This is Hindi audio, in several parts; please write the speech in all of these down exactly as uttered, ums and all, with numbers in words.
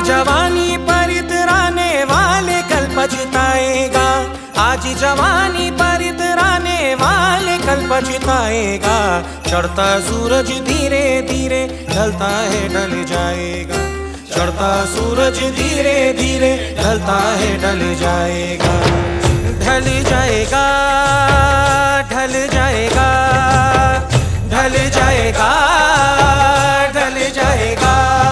जवानी पर इतराने वाले कल पछताएगा, आज जवानी पर इतराने वाले कल पछताएगा। चढ़ता सूरज धीरे धीरे ढलता है ढल जाएगा, चढ़ता सूरज धीरे धीरे ढलता है ढल जाएगा। ढल जाएगा ढल जाएगा ढल जाएगा ढल जाएगा।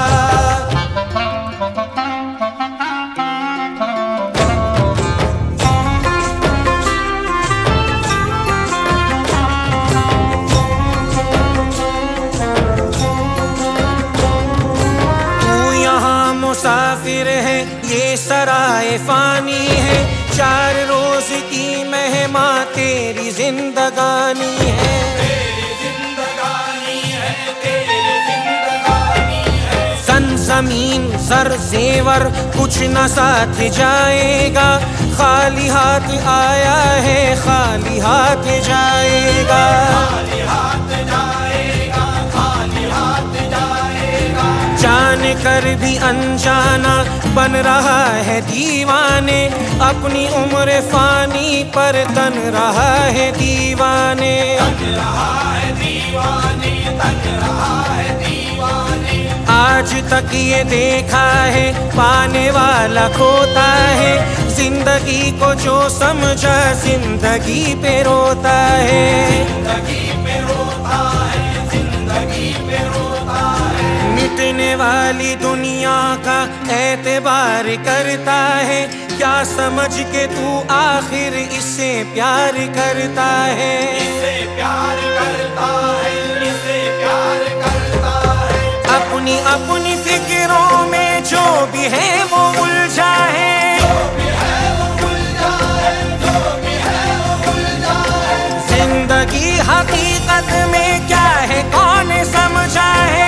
मुसाफिर है ये सराय फानी है, चार रोज की मेहमा तेरी जिंदगानी है। तेरी जिंदगानी है, तेरी जिंदगानी है। सन जमीन सर जेवर कुछ न साथ जाएगा, खाली हाथ आया है खाली हाथ जाएगा। खाली हाथ जाएगा खाली हाथ जाएगा। जान कर भी अनजाना बन रहा है दीवाने, अपनी उम्र फानी पर तन रहा है दीवाने। तन रहा है दीवाने, तन रहा है दीवाने। आज तक ये देखा है पाने वाला खोता है, जिंदगी को जो समझा जिंदगी पे रोता है। जिंदगी पे रोता है, जिंदगी पे रोता है। मिटने वाली दुनिया का एतबार करता है, क्या समझ के तू आखिर इससे प्यार करता है। इससे प्यार करता है, इससे प्यार करता है। अपनी अपनी फिक्रों में जो भी है वो उलझा है, जो भी है वो उलझा है, जो भी है वो उलझा है। जिंदगी हकीकत में क्या है कौन समझा है,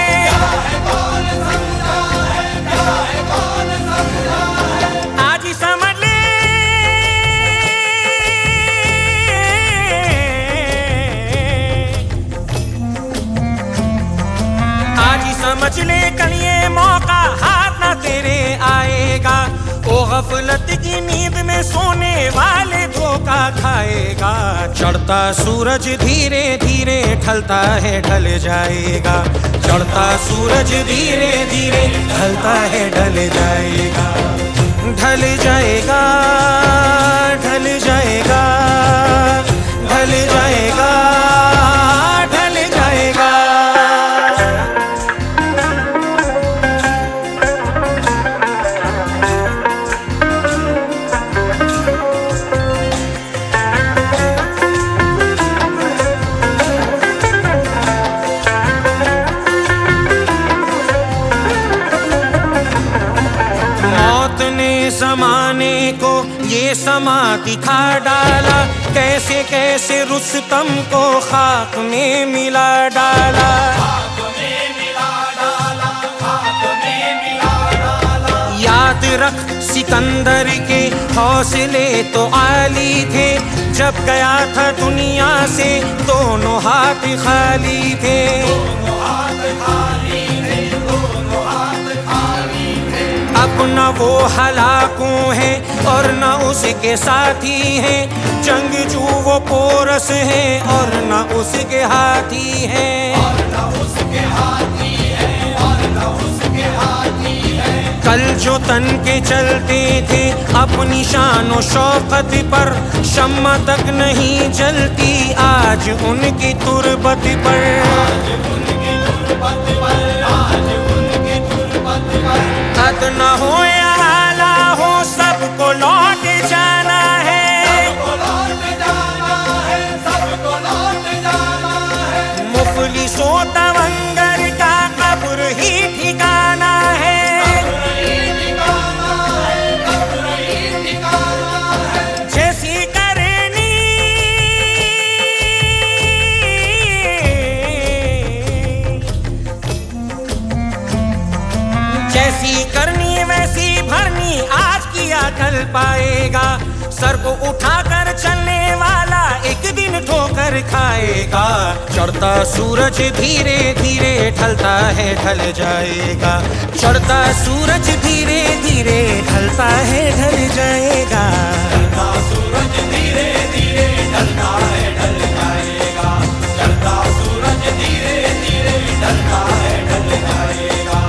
समझ ले कल ये मौका हाथ ना तेरे आएगा। ओ गफलत की नींद में सोने वाले धोखा खाएगा। चढ़ता सूरज धीरे धीरे ढलता है ढल जाएगा, चढ़ता सूरज धीरे धीरे ढलता है ढल जाएगा। ढल जाएगा ढल जाएगा ढल जाएगा ढल जाएगा। ज़माने को ये समा दिखा डाला, कैसे कैसे रुस्तम को खाक में मिला डाला। खाक में मिला डाला, खाक में मिला डाला। याद रख सिकंदर के हौसले तो आली थे, जब गया था दुनिया से दोनों हाथ खाली थे। दोनों हाथ खाली थे, दोनों हाथ खाली थे। अब न वो हलाकों है और न उसके साथी हैं, जंगजू वो पोरस है और न उसके हाथी है। और न उसके हाथी है, और न उसके हाथी है। कल जो तन के चलते थे अपनी शान और शौकत पर, शम्मा तक नहीं जलती आज उनकी तुरबत पर। आज उनकी तुरबत पर, आज उनकी तुरबत पर। अदना हो या आला हो सबको लौट जाना है, सबको लौट जाना है, सबको लौट जाना है। मुफलिसो तवंगर का कब्र ही ठिकाना है, कब्र ही ठिकाना है, कब्र ही ठिकाना है। जैसी करनी जैसी करनी वैसी भरनी, आज किया कल पाएगा। सर को उठाकर चलने वाला एक दिन ठोकर खाएगा। चढ़ता सूरज धीरे धीरे ढलता है ढल जाएगा। चढ़ता सूरज धीरे धीरे ढलता है ढल जाएगा। चढ़ता सूरज धीरे धीरे ढलता है ढल जाएगा। चढ़ता सूरज धीरे धीरे ढलता है ढल जाएगा।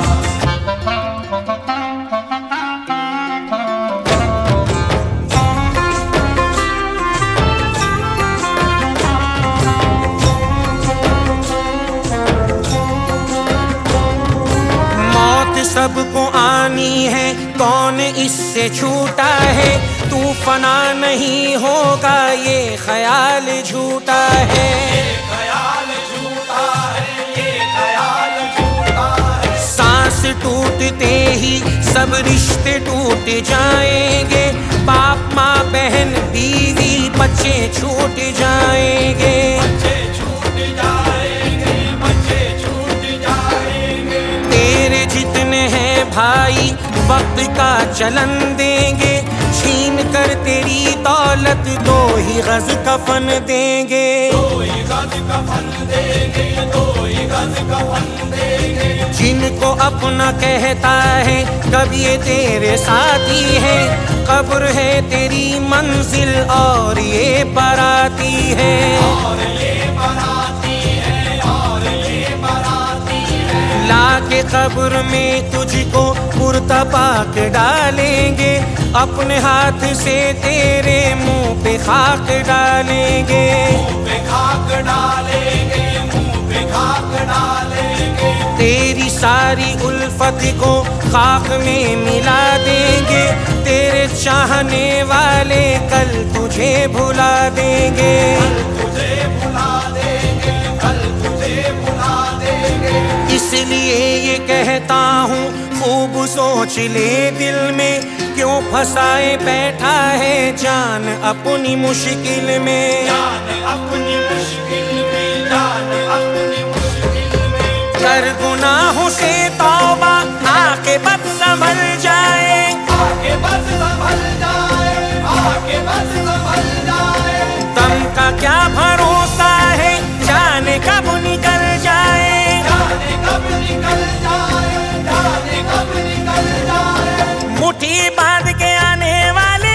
सबको आनी है, कौन इससे छूटा है। तू फना नहीं होगा, ये ख्याल झूठा है। ये ख्याल झूठा है, ये ख्याल झूठा है। सांस टूटते ही सब रिश्ते टूट जाएंगे। बाप माँ बहन बीवी बच्चे छूट जाएंगे। बच्चे छूट जाएंगे, बच्चे छूट जाएंगे। तेरे जितने हैं भाई वक्त का चलन देंगे। छीन कर तेरी दौलत दो ही गज कफन देंगे। दो ही गज कफन देंगे, दो ही गज कफन देंगे। जिनको अपना कहता है कब ये तेरे साथी है। कब्र है तेरी मंजिल और ये बाराती है। और ये बाराती है, और ये बाराती है। लाके कब्र में तुझको कुर्ता पाक डालेंगे। अपने हाथ से तेरे मुंह पे खाक डालेंगे। मुंह पे खाक डालेंगे, मुंह पे खाक डालेंगे। तेरी सारी उल्फत को खाक में मिला देंगे। तेरे चाहने वाले कल तुझे भुला देंगे। कल तुझे भुला देंगे, कल तुझे भुला देंगे। इसलिए ये कहता हूँ खूब सोच ले दिल में। क्यों फंसाए बैठा है जान अपनी मुश्किल में। जान अपनी मुश्किल में, जान अपनी मुश्किल में। कर गुनाहों से तौबा आके बद संभल जाए। आके बस संभल जाए, आके बस संभल जाए। दम का क्या भरोसा है, जाने कब निकल जाए। जाने कब निकल जाए, जाने कब निकल जाए। मुट्ठी बांध के आने वाले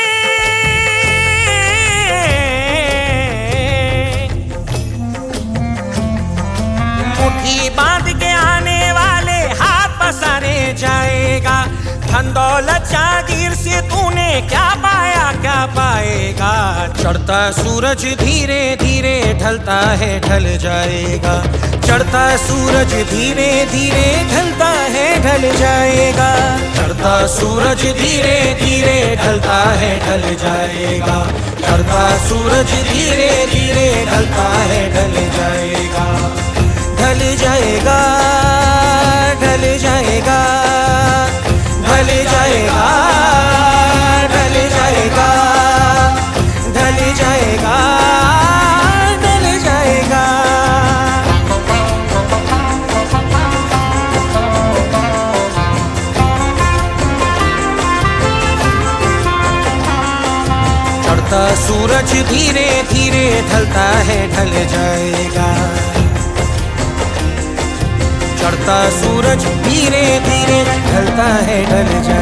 मुट्ठी बांध के आने वाले हाथ पसारे जाएगा। धन दौलत जागीर से तूने क्या पाया क्या पाएगा। चढ़ता सूरज धीरे धीरे ढलता है ढल जाएगा। चढ़ता सूरज धीरे धीरे ढलता है ढल जाएगा। चढ़ता सूरज धीरे धीरे ढलता है ढल जाएगा। चढ़ता सूरज धीरे धीरे ढलता है ढल जाएगा। ढल जाएगा, ढल जाएगा, ढल जाएगा, ढल जाएगा, ढल जाएगा, ढल जाएगा। चढ़ता सूरज धीरे धीरे ढलता है ढल जाएगा। चढ़ता सूरज धीरे धीरे ढलता है ढल जाएगा।